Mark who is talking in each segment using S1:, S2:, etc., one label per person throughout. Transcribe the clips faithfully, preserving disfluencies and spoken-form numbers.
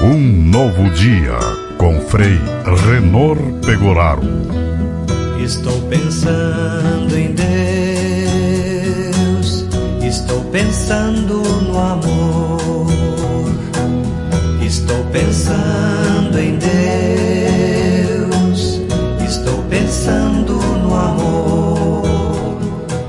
S1: Um novo dia com Frei Renor Pegoraro.
S2: Estou pensando em Deus, estou pensando no amor, estou pensando em Deus, estou pensando no amor.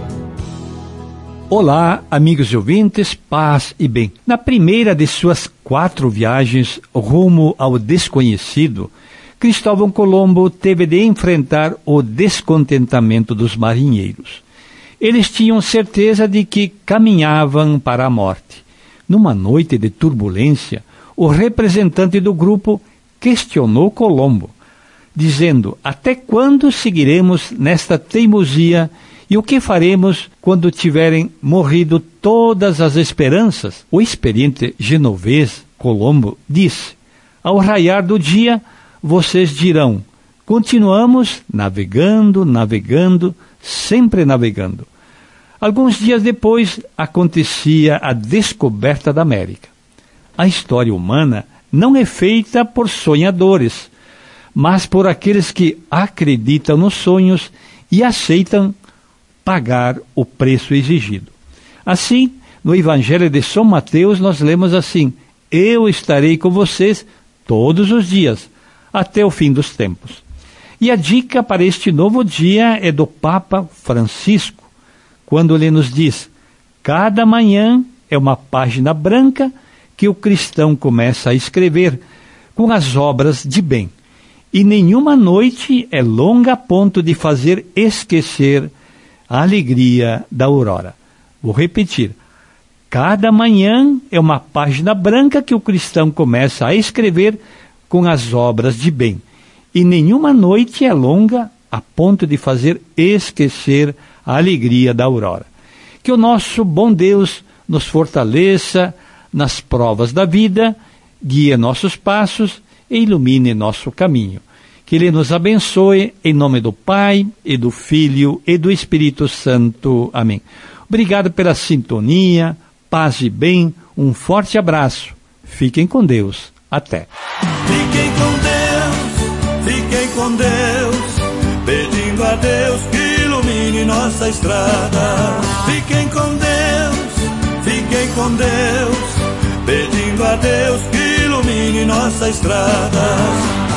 S3: Olá, amigos e ouvintes, paz e bem. Na primeira de suas quatro viagens rumo ao desconhecido, Cristóvão Colombo teve de enfrentar o descontentamento dos marinheiros. Eles tinham certeza de que caminhavam para a morte. Numa noite de turbulência, o representante do grupo questionou Colombo, dizendo: até quando seguiremos nesta teimosia e o que faremos quando tiverem morrido todas as esperanças? O experiente genovês Colombo disse: ao raiar do dia, vocês dirão: continuamos navegando, navegando, sempre navegando. Alguns dias depois, acontecia a descoberta da América. A história humana não é feita por sonhadores, mas por aqueles que acreditam nos sonhos e aceitam pagar o preço exigido. Assim, no Evangelho de São Mateus, nós lemos assim: eu estarei com vocês todos os dias, até o fim dos tempos. E a dica para este novo dia é do Papa Francisco, quando ele nos diz: cada manhã é uma página branca que o cristão começa a escrever com as obras de bem, e nenhuma noite é longa a ponto de fazer esquecer a alegria da aurora. Vou repetir: cada manhã é uma página branca que o cristão começa a escrever com as obras de bem, e nenhuma noite é longa a ponto de fazer esquecer a alegria da aurora. Que o nosso bom Deus nos fortaleça nas provas da vida, guie nossos passos e ilumine nosso caminho. Que Ele nos abençoe, em nome do Pai, e do Filho, e do Espírito Santo. Amém. Obrigado pela sintonia, paz e bem, um forte abraço. Fiquem com Deus. Até.
S2: Fiquem com Deus, fiquem com Deus, pedindo a Deus que ilumine nossa estrada. Fiquem com Deus, fiquem com Deus, pedindo a Deus que ilumine nossa estrada.